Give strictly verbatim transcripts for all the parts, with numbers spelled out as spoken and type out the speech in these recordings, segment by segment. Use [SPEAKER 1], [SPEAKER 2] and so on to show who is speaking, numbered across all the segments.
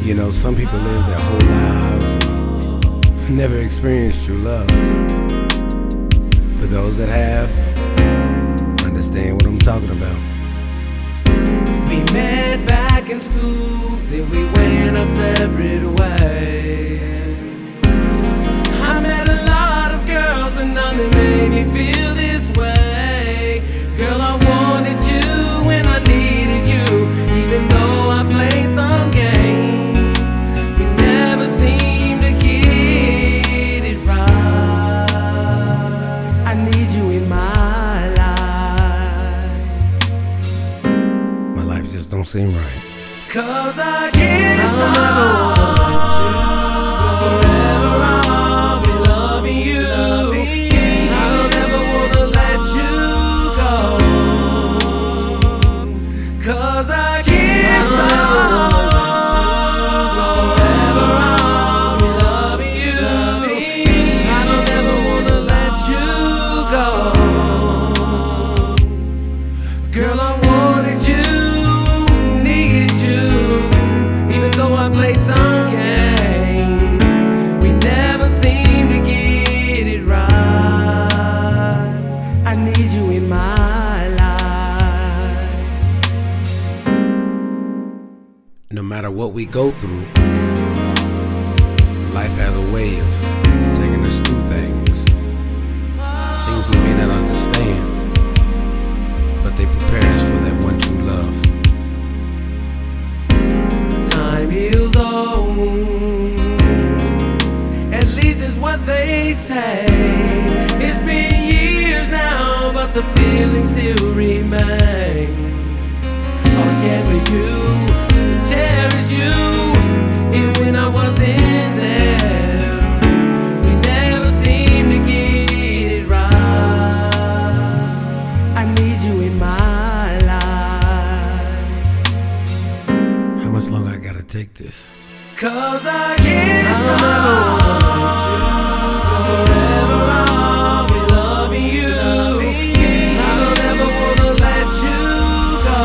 [SPEAKER 1] You know, some people live their whole lives and never experienced true love. But those that have understand what I'm talking about.
[SPEAKER 2] We met back in school, then we went our separate ways. I met a lot of girls, but none that made me feel this way. Girl, I wanted you and I needed you, even though I played some games. We never seemed to get it right. I need you in my life.
[SPEAKER 1] My life just don't seem right.
[SPEAKER 2] Cause I can't stop forever. I'll be loving you. I don't ever wanna let you go. Cause I can't stop forever. I'll be loving you. I don't ever wanna let you go. Girl, I wanted you, needed you, even though I played some games. We never seemed to get it right. I need you in my life.
[SPEAKER 1] No matter what we go through, life has a way of taking us through things. Things we may not understand, but they prepare us for that one true love.
[SPEAKER 2] Time heals all wounds, at least it's what they say. It's been years now, but the feeling still remains. I was scared for you, cherish you, even when I wasn't there. We never seemed to get it right. I need you in my life.
[SPEAKER 1] How much longer I gotta take this?
[SPEAKER 2] Cause I can't stop forever. I'll be loving you. I don't ever wanna let you go.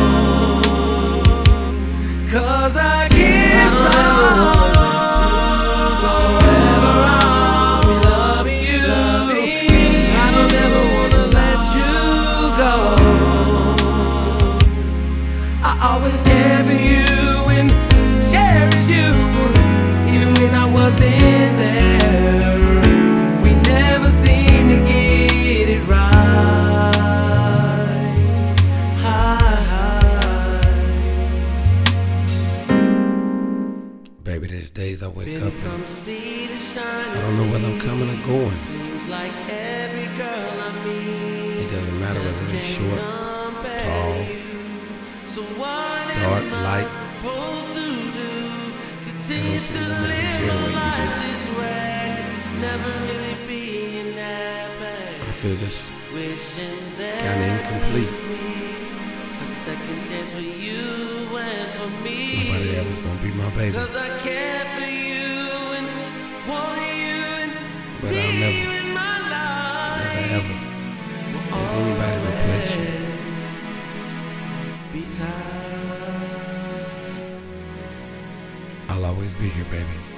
[SPEAKER 2] Cause I can't stop forever. I'll be loving you. I don't ever wanna let you go. I always care for you and cherish you, even when I wasn't there. We never seemed to get it right.
[SPEAKER 1] Baby, there's days I wake
[SPEAKER 2] Been
[SPEAKER 1] up
[SPEAKER 2] from
[SPEAKER 1] and
[SPEAKER 2] sea to shine,
[SPEAKER 1] I don't know whether I'm coming or going.
[SPEAKER 2] seems like every girl I meet,
[SPEAKER 1] It doesn't matter whether they're
[SPEAKER 2] just
[SPEAKER 1] short,
[SPEAKER 2] can't compare
[SPEAKER 1] tall,
[SPEAKER 2] you. So what
[SPEAKER 1] dark,
[SPEAKER 2] am I
[SPEAKER 1] light.
[SPEAKER 2] supposed to do?
[SPEAKER 1] They
[SPEAKER 2] Continue
[SPEAKER 1] don't
[SPEAKER 2] to
[SPEAKER 1] seem to make me
[SPEAKER 2] live
[SPEAKER 1] feel the
[SPEAKER 2] my
[SPEAKER 1] way you
[SPEAKER 2] life
[SPEAKER 1] do.
[SPEAKER 2] this way, never really being happy.
[SPEAKER 1] I feel just
[SPEAKER 2] Wishing that
[SPEAKER 1] kinda incomplete.
[SPEAKER 2] a second chance for you and for me.
[SPEAKER 1] Nobody ever's gonna be my baby.
[SPEAKER 2] Cause I care for you and want you and
[SPEAKER 1] But I'll
[SPEAKER 2] need
[SPEAKER 1] never,
[SPEAKER 2] you in my life.
[SPEAKER 1] never ever let anybody replace you.
[SPEAKER 2] Be tired.
[SPEAKER 1] I'll always be here, baby.